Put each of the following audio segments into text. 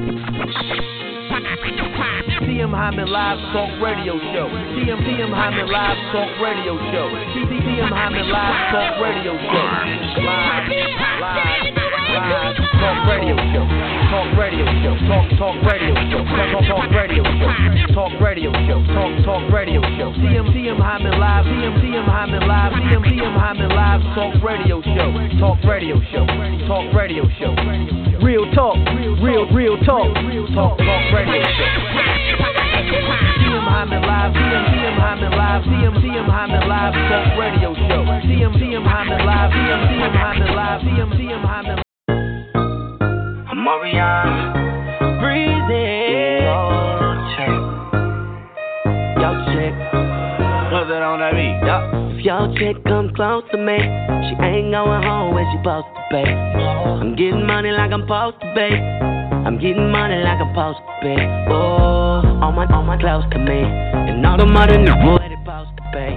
TM Hyman Live Talk Radio Show. TM Hyman Live Talk Radio Show. TM Hyman Live Talk Radio Show. Live Talk Radio Show. Talk Radio Show. Talk Radio Show. Talk Radio Show. Talk Radio Show. Talk Radio Show. TM Hyman Live. TM Hyman Live. TM Hyman Live Talk Radio Show. Talk Radio Show. Talk Radio Show. Real talk. Real talk. Talk Radio Show. TM Hyman Live. TM Hyman Live. TM Hyman Live Talk Radio Show. TM Hyman Live. TM Hyman Live. TM Hyman. Marion, breezy. Yo, chick, what's it on that beat? If your chick come close to me, she ain't going home when she supposed to be. I'm getting money like I'm supposed to be. I'm getting money like I'm supposed to be. Oh, all my close to me, and all the mother know what they supposed to be.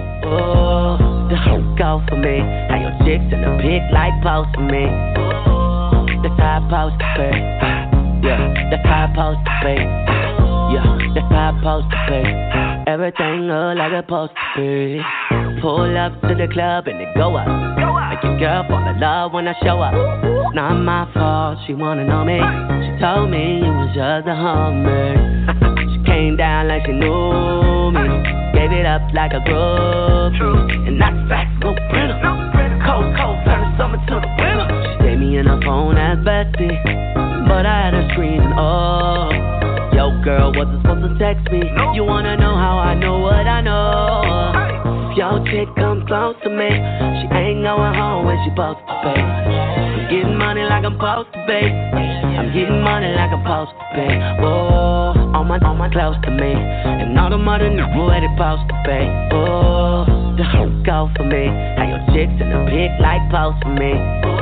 Oh, the whole go for me. How your chicks in the pic like post for me. That's how I supposed to be. Yeah, that's how I supposed to be. Yeah, that's how I supposed to be. Everything look like it's supposed to be. Pull up to the club and it go up. Make your girl fall in love when I show up. It's not my fault, she wanna know me. She told me you was just a homie. She came down like she knew me. Gave it up like a groupie. And that's facts, no printer. Cold, turn the summer to the winter. Gave me in her phone as bestie, but I had her screaming, oh. Yo, girl, wasn't supposed to text me. You wanna know how I know what I know? If your chick come close to me, she ain't going home when she supposed to be. I'm getting money like I'm supposed to be. I'm getting money like I'm supposed to be. Oh, all my close to me, and all the mother know where they supposed to be. Oh, the whole go for me. How your chicks in the pic like post for me.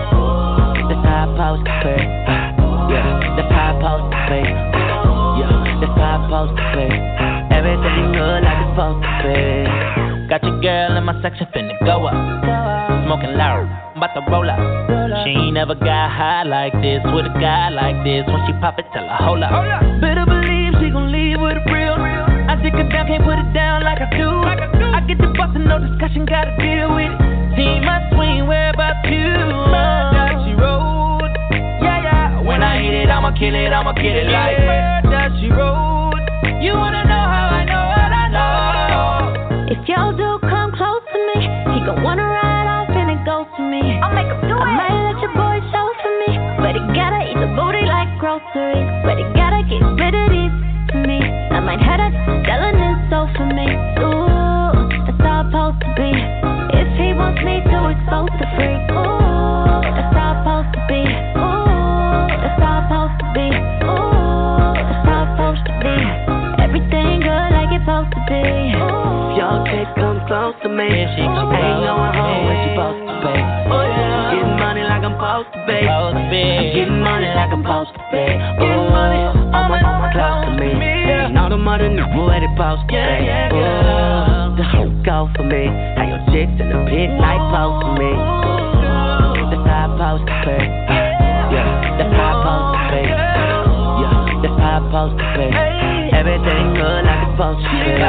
That's how I supposed to be. Yeah, that's how I supposed to be. Yeah, that's how I supposed to be. Everything good like it's supposed to be. Got your girl in my section finna go up. Smoking loud, I'm about to roll up. She ain't never got high like this with a guy like this. When she pop it, tell her hold up. Better believe she gon' leave with a real. I dig her down, can't put it down like I do. I get the bustin', no discussion, gotta deal with it. Team my swing, where about you? Does she roll? Yeah. When I hit it, I'ma kill it like where does she roll? You wanna know how I know what I know? If your dude come close to me, he gon' wanna ride off and it goes to me. I'll make him do it. I might let your boy show for me, but he gotta eat the booty like groceries. But he gotta get rid of these to me. I might have that selling his soul for me. Ooh, that's how it's supposed to be. If he wants me to expose the freak, ooh, that's how it's supposed to be. Ooh, that's how it's supposed to be. Ooh, that's how it's supposed to be. Everything good like it's supposed to be. If your chick come close to me, she ain't going home when she supposed to be. I'm getting money like I'm supposed to be. I'm getting money like I'm supposed to be. Oh, all my close to me, and all the mother know where they supposed to be. Oh, the whole go for me. How your chicks in the pic like post for me. That's how I supposed to be. Yeah, that's how I supposed to be. Yeah, that's how I supposed to be. Everything good like it's supposed to be.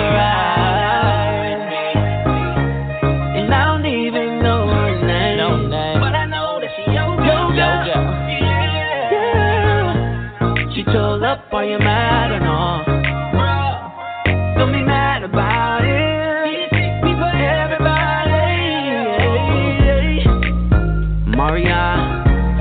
And I don't even know her name, but I know that she your girl. Yeah. She told up, are you mad or no? Don't be mad about it. Everybody, Marion.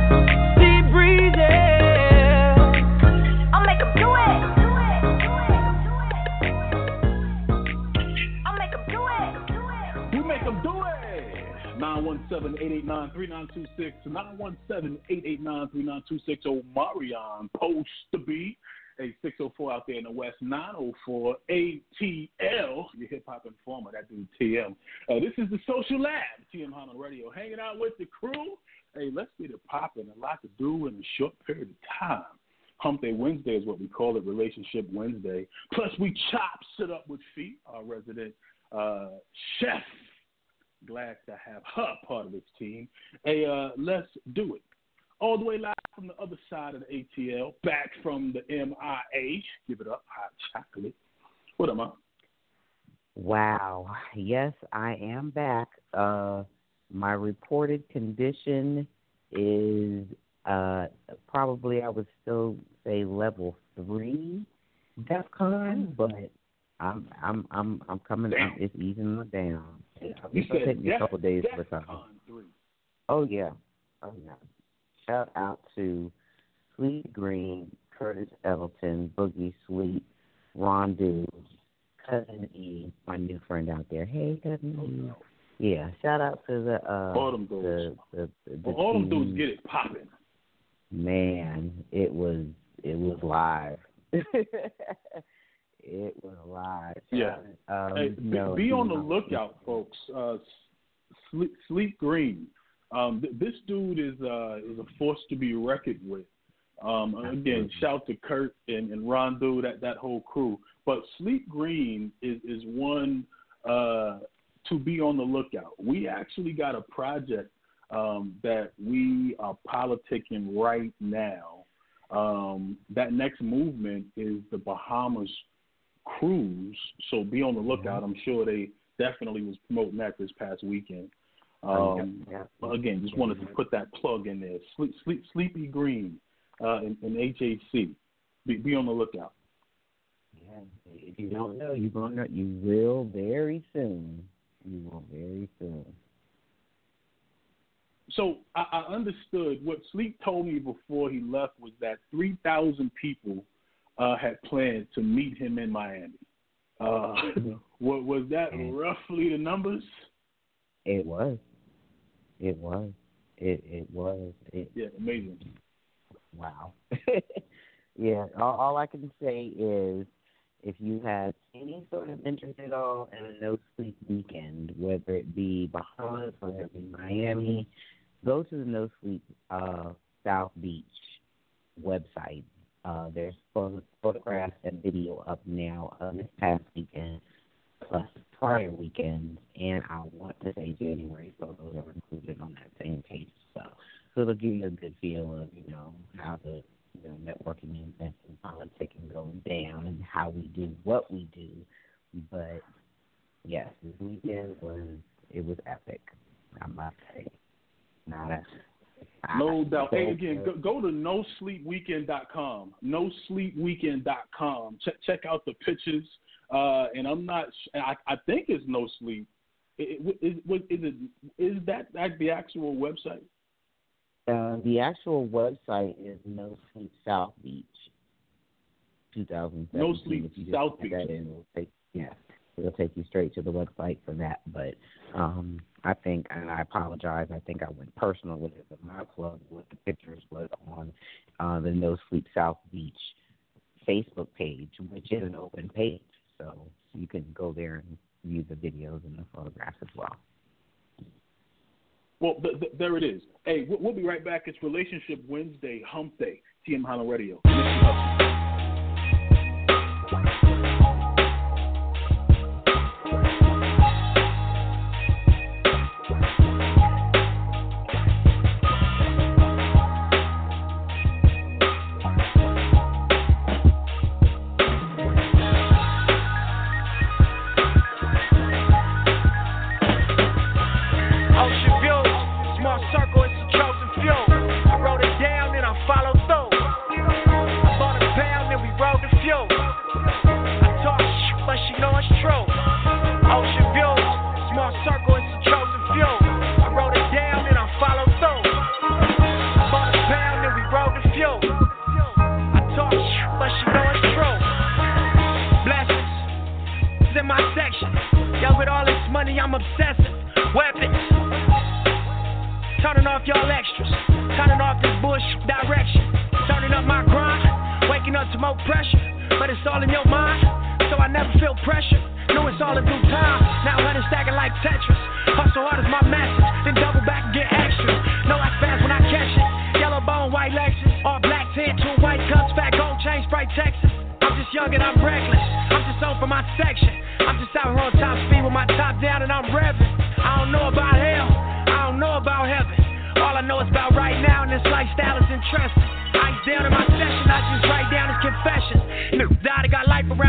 Seven 889-3926 917-889-3926. Omarion post to be a 604 out there in the West, 904 ATL, your hip hop informer, that dude TM. This is the Social Lab, TM Hyman Radio, hanging out with the crew. Hey, let's get it popping. A lot to do in a short period of time. Hump Day Wednesday is what we call it, Relationship Wednesday. Plus, we chop Sit Up with Feet, our resident chef. Glad to have her part of this team. Hey, let's do it. All the way live from the other side of the ATL, back from the MIA. Give it up, hot chocolate. What am I? Wow. Yes, I am back. My reported condition is probably, I would still say, level 3 DEFCON, but I'm coming. It's easing down. You said take me a couple days for time. 3. Oh yeah. Shout out to Sweet Green, Curtis Evelton, Boogie Sweet, Rondu, Cousin E, my new friend out there. Hey, Cousin E. Yeah, shout out to the all them dudes. All them dudes get it popping. Man, it was live. It was live. Yeah. Hey, be on the lookout, folks. Sleep Green. This dude is a force to be reckoned with. Again, shout to Kurt and Rondu, that whole crew. But Sleep Green is one to be on the lookout. We actually got a project that we are politicking right now. That next movement is the Bahamas cruise, so be on the lookout. I'm sure they definitely was promoting that this past weekend. Again, just wanted to put that plug in there. Sleepy Green in HAC. Be on the lookout. Yeah, if you don't know, you will very soon. You will very soon. So I understood what Sleep told me before he left was that 3,000 people had planned to meet him in Miami. What was that roughly the numbers? It was. Yeah, amazing. Wow. Yeah, all I can say is if you have any sort of interest at all in a no-sleep weekend, whether it be Bahamas, whether it be Miami, go to the No Sleep South Beach website. There's photographs and video up now of this past weekend, plus prior weekends, and I want to say January photos are included on that same page. So it'll give you a good feel of, how the networking events and politicking goes down and how we do what we do. But yes, this weekend was epic, I must say. No doubt. Hey, again, go to nosleepweekend.com. Nosleepweekend.com. Check out the pictures. And I'm not. I think it's No Sleep. Is that the actual website? The actual website is No Sleep South Beach 2017. No Sleep South Beach. It'll take you straight to the website for that. But I think, and I apologize, I think I went personal with it, but my plug with the pictures was on the No Sleep South Beach Facebook page, which is an open page. So you can go there and view the videos and the photographs as well. Well, there it is. Hey, we'll be right back. It's Relationship Wednesday, Hump Day, TM Hana Radio. All I know is about right now, and this lifestyle is interesting.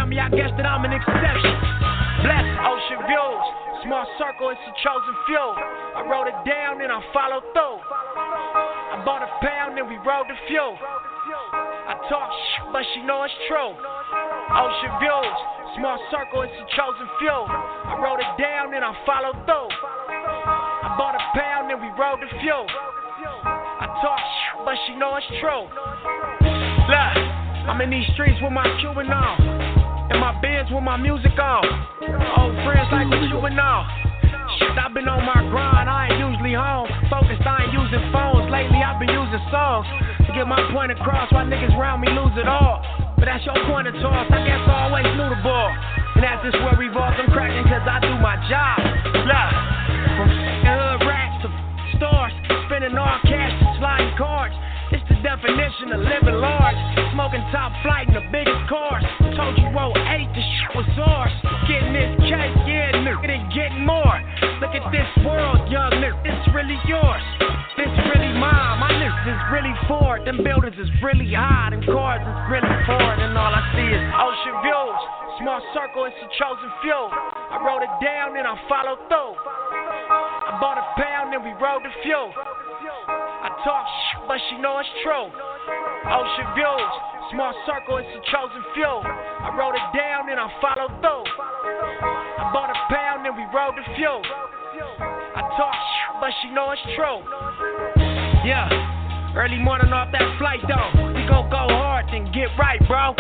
around me, I guess that I'm an exception. Bless ocean views, small circle, it's a chosen few. I wrote it down and I followed through. I bought a pound and we rode the fuel. I talk but she know it's true. Ocean views, small circle, it's a chosen few. I wrote it down and I followed through. I bought a pound and we rode the fuel. I talk but she know it's true. Look, I'm in these streets with my Cuban on, and my Benz with my music on. Old friends like what you and all. Shit, I've been on my grind, I ain't usually home. Focused, I ain't using phones. Lately I've been using songs to get my point across. Why niggas around me lose it all. But that's your point of toss, I guess I always knew the ball. And as this world revolves, I'm cracking cause I do my job. Look, from hood rats to stars, spending all cash to sliding cards. It's the definition of living large. Smoking top flight in the biggest cars. Told you roll 8, the shit was ours. Getting this cake, yeah, nigga, and getting more. Look at this world, young nigga, it's really yours. This really mine, my niggas is really Ford. Them buildings is really high, them cars is really Ford. And all I see is ocean views. Small circle, it's a chosen few. I wrote it down and I followed through. I bought a pound and we rode the fuel. I talk but she know it's true. Ocean views, small circle, it's a chosen few. I wrote it down and I followed through. I bought a pound and we rode the fuel. I talk but she know it's true. Yeah, early morning off that flight though. We gon' go hard then get right, bro.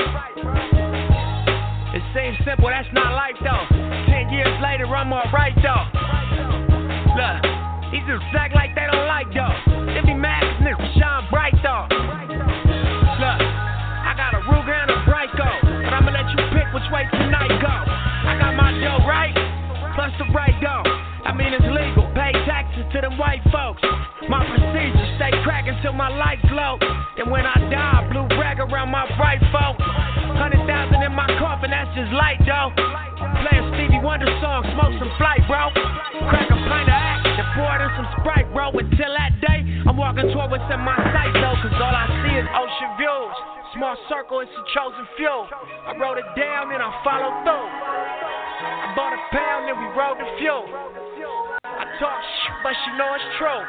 It seems simple, that's not life though. 10 years later, I'm alright though. Look, these just act like they don't like though. They be mad cause niggas shine bright though. Look, I got a Ruger and a Bryco, but I'ma let you pick which way tonight go. I got my dough right, plus the right dough. I mean it's legal, pay taxes to them white folks. My procedure, stay cracking till my lights low. Then when I die, blue rag around my right folk. 100,000 in my coffin, that's just light though. Play a Stevie Wonder song, smoke some flight, bro. Crack a pint of act, and pour it in some Sprite, bro. Until that day, I'm walking toward what's in my sight though. Cause all I see is ocean views. Small circle, it's a chosen few. I wrote it down and I followed through. I bought a pound and we rode the fuel. I talk but she know it's true.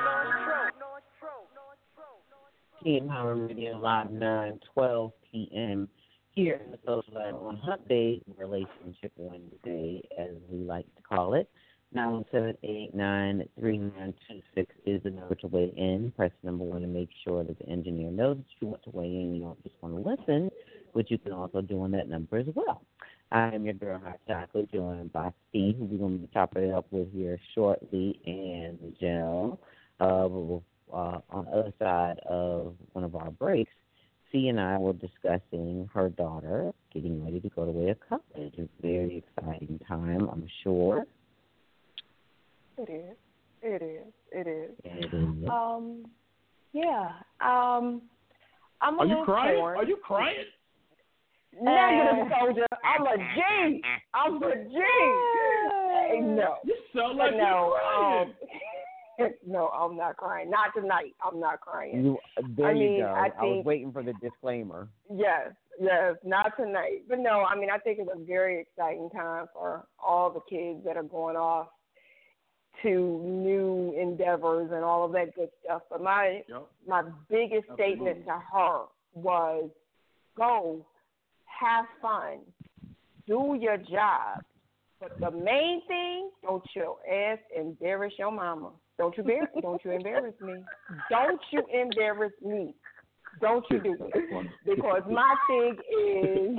Team Howard Radio Live 9:12 p.m. here in the Social Lab on Hump Day, Relationship Wednesday, as we like to call it. 917-889-3926 is the number to weigh in. Press number 1 to make sure that the engineer knows that you want to weigh in. You don't just want to listen, but you can also do on that number as well. I am your girl, Hot Chocolate, joined by Steve, who we're going to be chopping it up with here shortly, and Jill. On the other side of one of our breaks, C and I were discussing her daughter getting ready to go away to college. It's a very exciting time, I'm sure. It is. It is. It is. It is. Yeah. I'm a little torn. Are you crying? Negative, soldier. I'm a G. I'm a G. Hey, no. You sound like no, you're crying. No, I'm not crying. Not tonight. I'm not crying. You go. I think, was waiting for the disclaimer. Yes, not tonight. But no, I think it's a very exciting time for all the kids that are going off to new endeavors and all of that good stuff. But my biggest statement to her was, go, have fun, do your job. But the main thing, don't your ass embarrass your mama. Don't you embarrass me. Don't you embarrass me. Don't you do it. Because my thing is,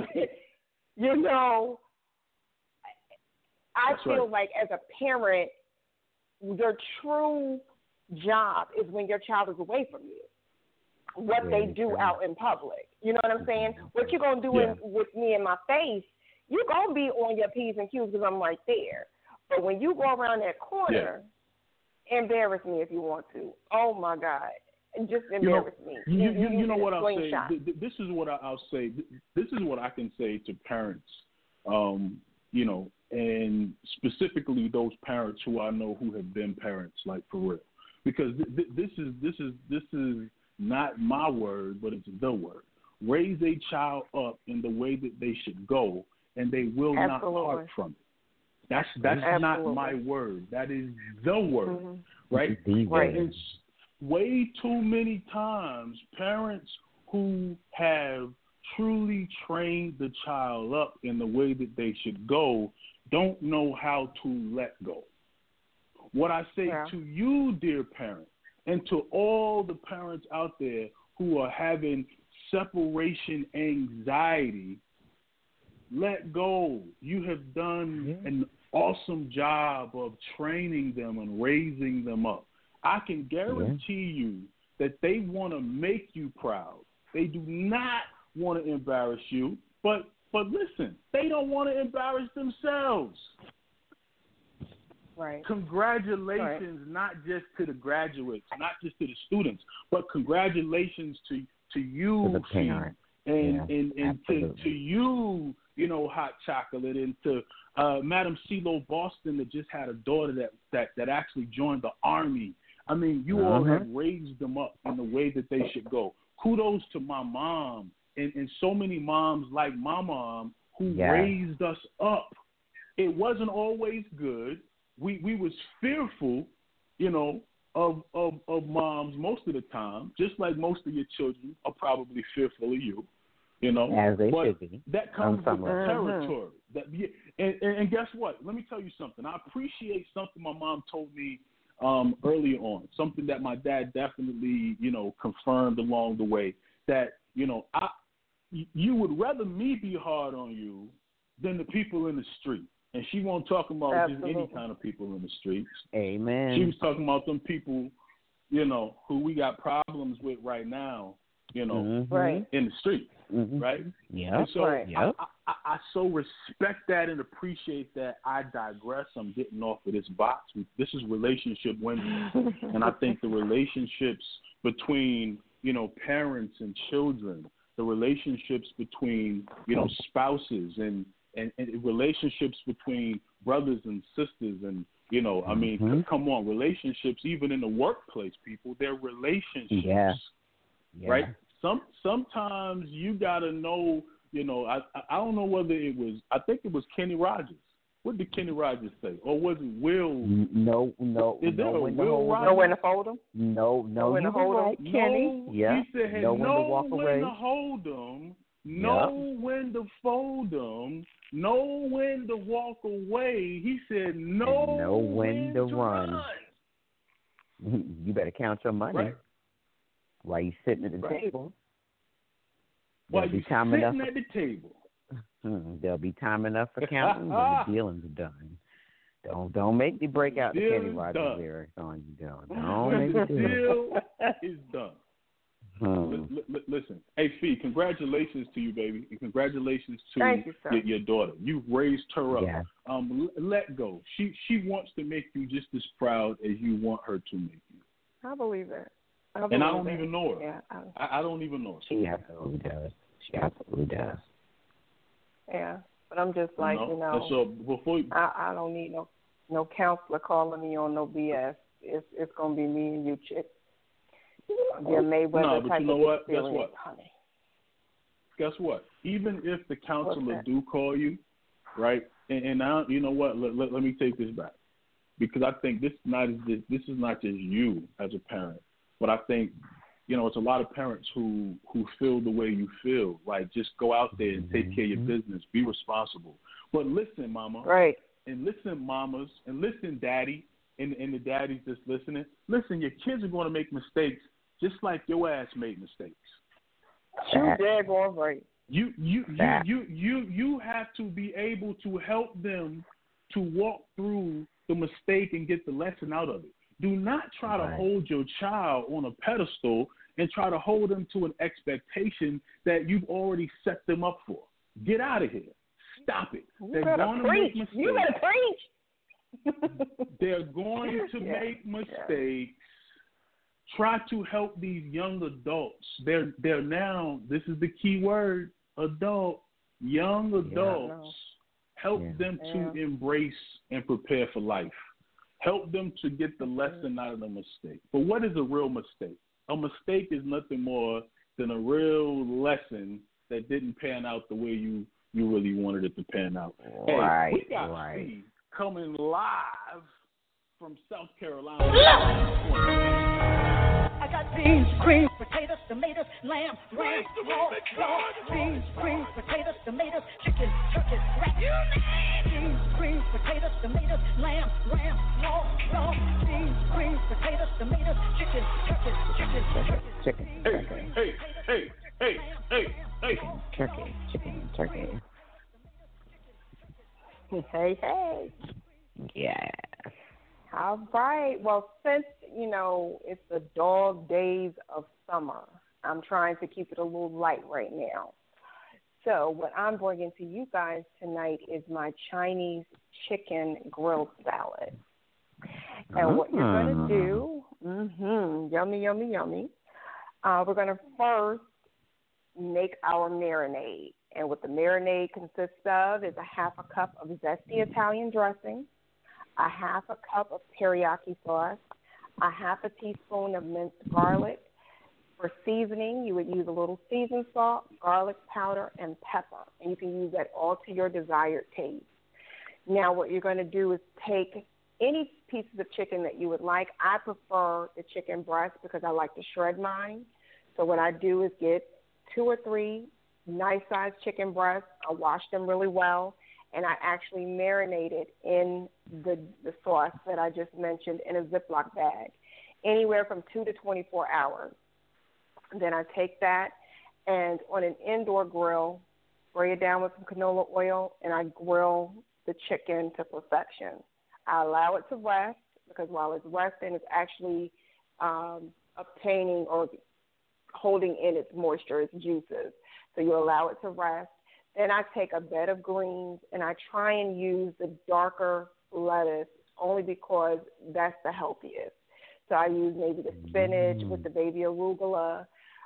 I feel like as a parent, your true job is when your child is away from you. What they do out in public. You know what I'm saying? What you going to do with me in my face, you're going to be on your P's and Q's because I'm right there. But when you go around that corner, embarrass me if you want to. Oh, my God. Just embarrass me. You know what I'll say? This is what I'll say. This is what I can say to parents, and specifically those parents who I know who have been parents, like for real. Because this is not my word, but it's the word. Raise a child up in the way that they should go, and they will not part from it. That's not my word. That is the word, right? Right. And way too many times, parents who have truly trained the child up in the way that they should go don't know how to let go. What I say to you, dear parent, and to all the parents out there who are having separation anxiety, let go. You have done an awesome job of training them and raising them up. I can guarantee you that they want to make you proud. They do not want to embarrass you, but listen, they don't want to embarrass themselves. Right. Congratulations, not just to the graduates, not just to the students, but congratulations to you, to the parent. and to you, Hot Chocolate, and to Madam CeeLo Boston that just had a daughter that actually joined the Army. I mean, you all have raised them up in the way that they should go. Kudos to my mom and so many moms like my mom who raised us up. It wasn't always good. We was fearful, of moms most of the time, just like most of your children are probably fearful of you, As they but should be. That comes with the territory. And guess what? Let me tell you something. I appreciate something my mom told me earlier on, something that my dad definitely, confirmed along the way, that, you would rather me be hard on you than the people in the street. And she won't talk about just any kind of people in the streets. Amen. She was talking about them people, who we got problems with right now, in the street, right? Yeah. And so I so respect that and appreciate that. I digress. I'm getting off of this box. This is Relationship Wednesday, and I think the relationships between, parents and children, the relationships between, spouses and relationships between brothers and sisters and, come on, relationships, even in the workplace, people, they're relationships, right? Sometimes you got to know, I don't know whether it was, I think it was Kenny Rogers. What did Kenny Rogers say? Or was it Will? No. Is there a Will Rogers? Know when to hold them? No. When to hold them? Kenny. He said, hey, know when to walk away. When to hold them. Know when to fold them, know when to walk away. He said, know when to run. You better count your money while you're sitting at the table. While you're sitting at the table. There'll be time enough for counting when the dealings are done. Don't make me break out the Kenny Rogers lyrics on you, Don't make me do it. The deal is done. Listen, hey Fee, congratulations to you, baby, and congratulations to your daughter. You've raised her up. Yeah. Let go. She wants to make you just as proud as you want her to make you. I believe that. I don't even know her. Yeah, I don't even know her. She absolutely does. Yeah, but I'm just like, And so before I don't need no counselor calling me on no BS. It's gonna be me and you, chick. No, but you know what? Guess what? Honey. Guess what? Even if the counselor do call you, right? And now, you know what? Let me take this back, because I think this is not just you as a parent, but I think, it's a lot of parents who feel the way you feel. Like, just go out there and take care of your business. Be responsible. But listen, mama. Right. And listen, mamas. And listen, daddy. And the daddies that's listening. Listen, your kids are going to make mistakes just like your ass made mistakes. You daggone right. You have to be able to help them to walk through the mistake and get the lesson out of it. Do not try to hold your child on a pedestal and try to hold them to an expectation that you've already set them up for. Get out of here. Stop it. They're going to make mistakes. You better preach. They're going to make mistakes. Try to help these young adults. They're now, this is the key word, young adults. Help them to embrace and prepare for life. Help them to get the lesson out of the mistake. But what is a real mistake? A mistake is nothing more than a real lesson that didn't pan out the way you you really wanted it to pan out. Right, hey, we got right. Steve coming live from South Carolina. I got beans, cream, potatoes, tomatoes, lamb, ram, raw, beans, cream, potatoes, tomatoes, chicken, turkey, rat. Beans, cream, potatoes, tomatoes, lamb, ram, raw, beans, cream, potatoes, tomatoes, chicken, turkey, Chicken, turkey. Hey. Yeah. All right. Well, since, it's the dog days of summer, I'm trying to keep it a little light right now. So what I'm bringing to you guys tonight is my Chinese chicken grilled salad. And what you're going to do, yummy. We're going to first make our marinade. And what the marinade consists of is a half a cup of zesty Italian dressing, a half a cup of teriyaki sauce, a half a teaspoon of minced garlic. For seasoning, you would use a little seasoned salt, garlic powder, and pepper. And you can use that all to your desired taste. Now what you're going to do is take any pieces of chicken that you would like. I prefer the chicken breast because I like to shred mine. So what I do is get 2 or 3 nice-sized chicken breasts. I wash them really well, and I actually marinate it in the sauce that I just mentioned in a Ziploc bag, anywhere from 2 to 24 hours. Then I take that and on an indoor grill, spray it down with some canola oil, and I grill the chicken to perfection. I allow it to rest because while it's resting, it's actually obtaining or holding in its moisture, its juices. So you allow it to rest. Then I take a bed of greens, and I try and use the darker lettuce only because that's the healthiest. So I use maybe the spinach with the baby arugula,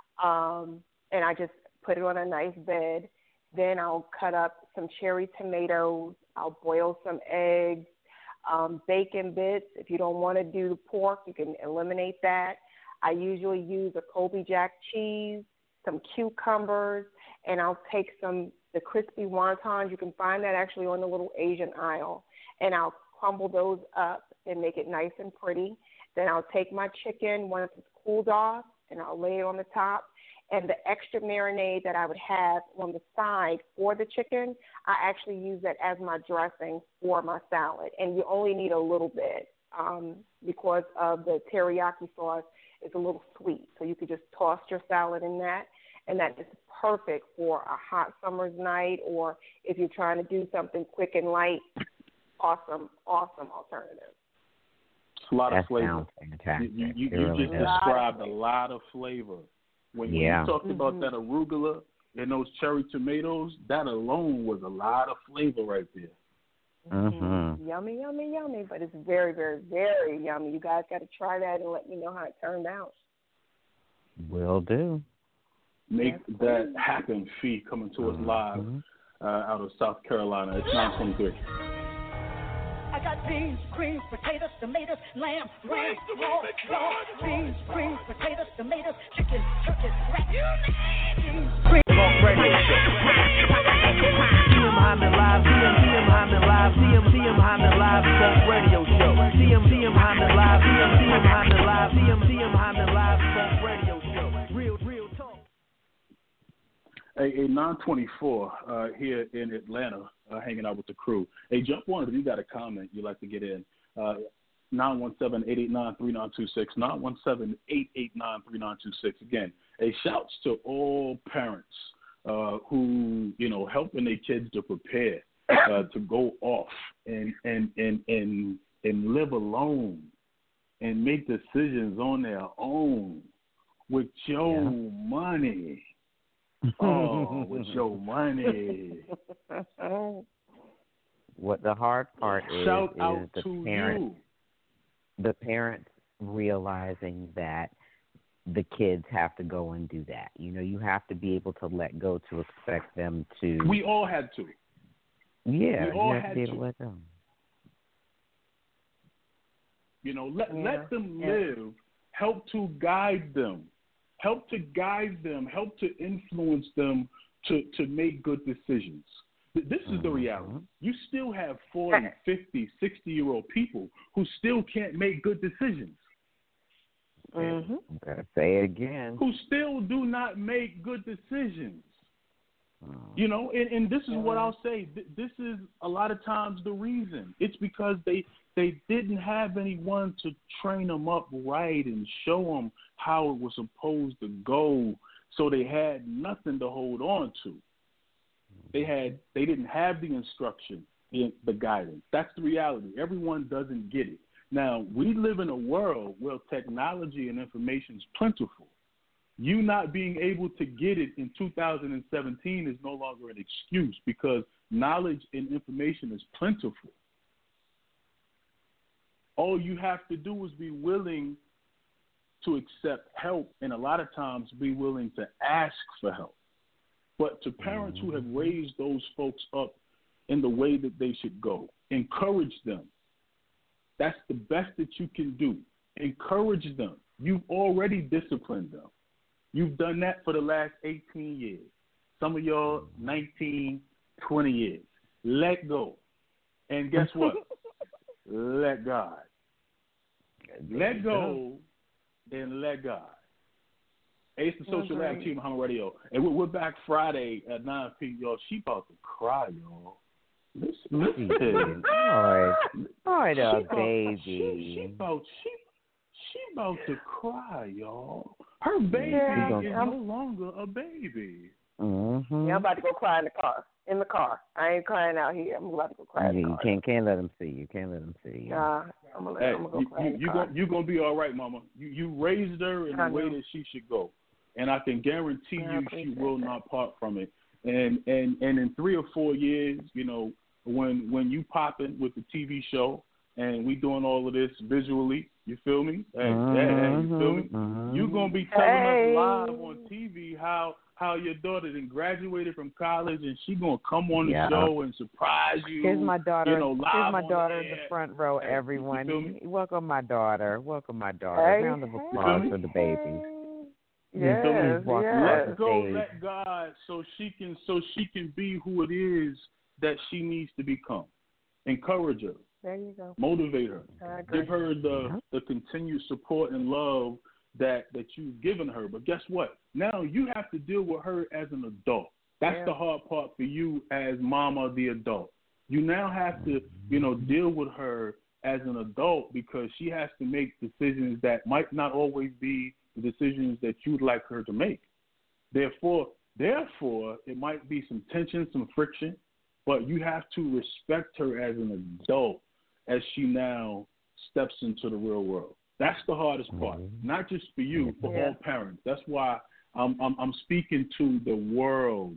and I just put it on a nice bed. Then I'll cut up some cherry tomatoes. I'll boil some eggs, bacon bits. If you don't want to do the pork, you can eliminate that. I usually use a Colby Jack cheese, some cucumbers, and I'll take the crispy wontons. You can find that actually on the little Asian aisle. And I'll crumble those up and make it nice and pretty. Then I'll take my chicken once it's cooled off, and I'll lay it on the top. And the extra marinade that I would have on the side for the chicken, I actually use that as my dressing for my salad. And you only need a little bit because of the teriyaki sauce. It's a little sweet. So you could just toss your salad in that, and that is perfect for a hot summer's night, or if you're trying to do something quick and light. Awesome alternative. It's a lot of flavor. Sounds fantastic. You just described a lot of flavor. When you talked about that arugula and those cherry tomatoes, that alone was a lot of flavor right there. Yummy, but it's very, very, very yummy. You guys got to try that and let me know how it turned out. Will do. Make that happen, Fee, coming to us live out of South Carolina. It's 9:23. I got beans, cream, potatoes, tomatoes, lamb, ram, raw, beans, cream, potatoes, tomatoes, chicken, turkey, rat. Beans, cream. Talk radio show. TM Hyman live. TM Hyman live. TM Hyman live. Talk radio show. TM Hyman live. TM Hyman live. TM Hyman live. Talk radio show. Real talk. Hey, 9:24 here in Atlanta, hanging out with the crew. Hey, jump on it if you got a comment you'd like to get in. 917-889-3926, 917-889-3926. Again, hey, shouts to all parents who, helping their kids to prepare to go off and live alone and make decisions on their own with your money. Oh, with your money. What the hard part is the parents. The parents realizing that the kids have to go and do that. You have to be able to let go to expect them to. We all had to. Yeah, we all you have had to be able to let them. Let them live. Help to guide them. Help to influence them to make good decisions. This is the reality. You still have 40, 50, 60-year-old people who still can't make good decisions. Gotta say it again. Who still do not make good decisions. You know, and this is what I'll say. This is a lot of times the reason. It's because they didn't have anyone to train them up right and show them how it was supposed to go. So they had nothing to hold on to. They didn't have the instruction, the guidance. That's the reality. Everyone doesn't get it. Now, we live in a world where technology and information is plentiful. You not being able to get it in 2017 is no longer an excuse because knowledge and information is plentiful. All you have to do is be willing to accept help and a lot of times be willing to ask for help. But to parents who have raised those folks up in the way that they should go, encourage them. That's the best that you can do. Encourage them. You've already disciplined them. You've done that for the last 18 years. Some of y'all 19, 20 years. Let go. And guess what? Let God. Let go and let God. Hey, it's the Social Lab, Team Muhammad Radio. And we're back Friday at 9 p.m. Y'all, she about to cry, y'all. Listen. Boy, the baby. She about to cry, y'all. Her baby is no longer a baby. Yeah, I'm about to go cry in the car. I ain't crying out here. I'm about to go cry in the car. You can't let them see. You can't let them see. I'm gonna go cry in the car. You're going to be all right, Mama. You raised her in the way that she should go. And I can guarantee she will not part from it. And in 3 or 4 years, you know, when you popping with the TV show and we doing all of this visually, you feel me? Hey, you feel me? You're going to be telling us live on TV how your daughter then graduated from college and she going to come on the show and surprise you. Here's my daughter. You know, Here's my daughter in the front row, everyone. Welcome my daughter. Round of applause for the baby. Yes. Let go, let God, so she can be who it is that she needs to become. Encourage her. There you go. Motivate her. Give her the continued support and love that you've given her. But guess what? Now you have to deal with her as an adult. That's the hard part for you as mama, the adult. You now have to, deal with her as an adult because she has to make decisions that might not always be the decisions that you'd like her to make. Therefore, it might be some tension, some friction, but you have to respect her as an adult as she now steps into the real world. That's the hardest part, not just for you, for all parents. That's why I'm speaking to the world.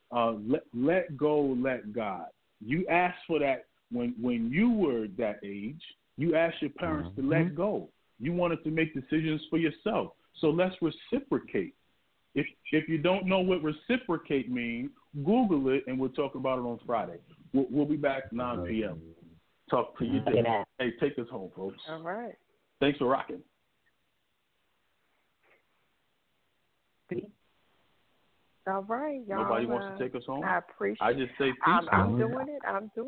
Let go, let God. You asked for that when you were that age. You asked your parents to let go. You wanted to make decisions for yourself. So let's reciprocate. If you don't know what reciprocate means, Google it, and we'll talk about it on Friday. We'll be back 9 p.m. Talk to you then. Hey, take us home, folks. All right. Thanks for rocking. All right, y'all. Nobody wants to take us home? I appreciate it. I just say peace. I'm doing it.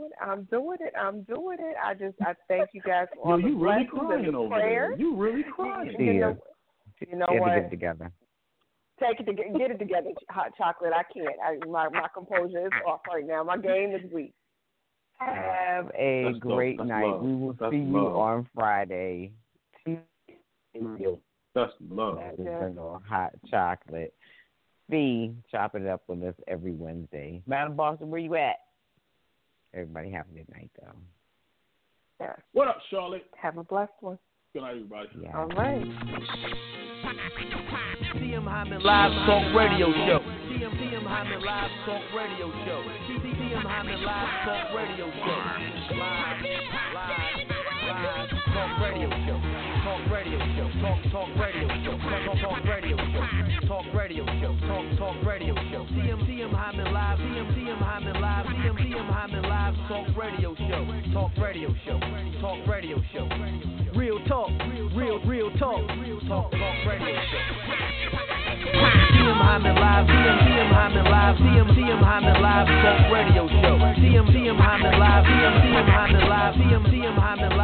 I thank you guys for all the you really blessings crying and the over prayers. there. You really crying. You know what? Get it together. Get it together, hot chocolate. I can't. My composure is off right now. My game is weak. Have a great night. Love. We will see you on Friday. That's love. Hot chocolate. Fee, chop it up with us every Wednesday. Madam Boston, where you at? Everybody have a good night, though. Yeah. What up, Charlotte? Have a blessed one. Good night, everybody. Yeah. All right. TM Hyman Live Talk Radio Show. TM Hyman Live Talk Radio Show. TM Hyman Live Talk Radio Show. Live Talk Radio Show. Talk Radio Show. Talk Radio Show. Talk Radio Show. Talk Radio Show. Talk Radio Show. TM Hyman Live. TM Hyman Live. TM Hyman Live Talk Radio Show. Talk Radio Show. Talk Radio Show. Real talk. Real talk. Talk Radio Show. TM Hyman Live, TM Hyman Live, TM Hyman Live, talk radio show. TM Hyman Live, TM Hyman Live, TM Hyman Live.